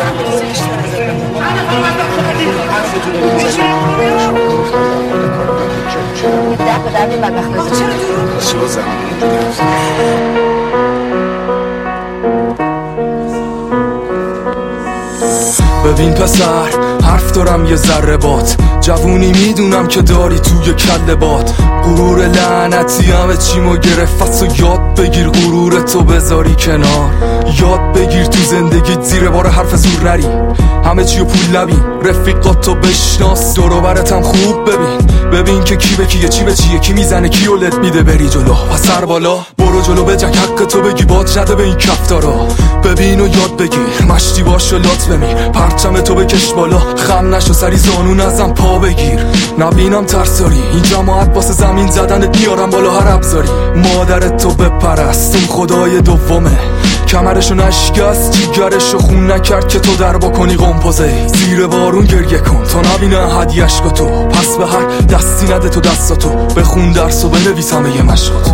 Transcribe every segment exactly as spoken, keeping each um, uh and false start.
ببین پسر حرف دارم یه ذره بات، جوونی میدونم که داری توی کله بات. غرور لعنتی همه چیمو گرفت و یاد بگیر غرورتو بذاری کنار. یاد بگیر تو زندگی زیر بار حرف زور نری، همه چیو پول نبین، رفیقاتو بشناس، دور و برتم خوب ببین. ببین که کی به کیه، چی به چیه، کی میزنه کیو لت میده. بری جلو و سر بالا برو جلو، بجک حق تو بگی باد نده به این کفتارا. ببین و یاد بگیر مشتی باش و لات بمیر، پرچم تو بکش بالا، خم نشو سری زانون ازم پا بگیر. نبینم ترساری این جماعت واسه زمین زدنت میارم بالا هر ابزاری. مادرت تو بپرست اون خدای دومه، کمرشو نشکست جیگرشو خون نکرد که تو در بکنی قمپوزه. زیر بارون گریه کن تا نبینه هدی عشقتو، پس به هر دستی نده تو دستاتو، بخون درسو بنویسم یه مشقاتو.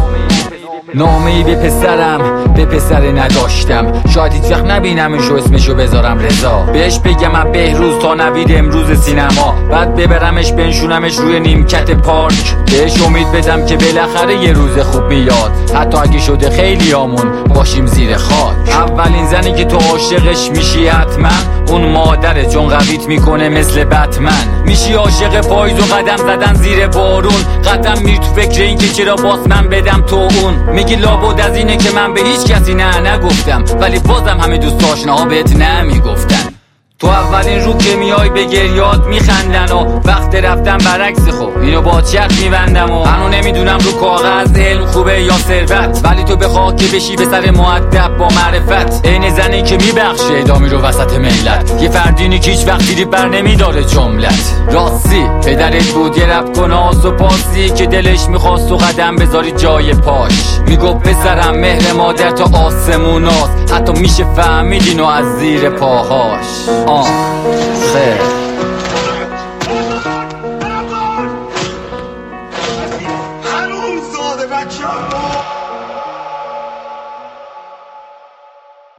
نامه‌ای به پسرم به پسر نداشتم، شاید هیچ وقت نبینمشو اسمشو بذارم رضا. بهش بگم من بهروز تا نوید امروز سینما، بعد ببرمش بنشونمش روی نیمکت پارک. بهش امید بدم که بالاخره یه روز خوب میاد، حتی اگه شده خیلی آمون باشیم زیر خاک. اولین زنی که تو عاشقش میشی حتما اون مادره، چون قویت میکنه مثل بتمن. میشی عاشق پاییز و قدم زدن زیر بارون، قدم میری تو فکر این که چرا باز من بدم تو اون. میگی لابد از اینه که من به هیچ کسی نه نگفتم، ولی بازم همه دوست آشناها بهت نمیگفتن. تو اولین رو که میای به گریات میخندن و وقت رفتن برعکس. خوب اینو با چرت میبندم و هنو نمیدونم رو کاغذ علم خوبه یا ثروت، ولی تو بخواه که بشی به سر مؤدب با معرفت. عین زنی که میبخشه ادامی رو وسط ملت، یه فردینی که هیچ وقت دیری بر نمیداره جملت. راستی پدرت بود یه رب کناس و پاسی که دلش میخواست و قدم بذاری جای پاش. میگو پسرم مهر مادر تا آسموناست، حتی میشه فهمید اینو از زیر پاهاش. آه خیر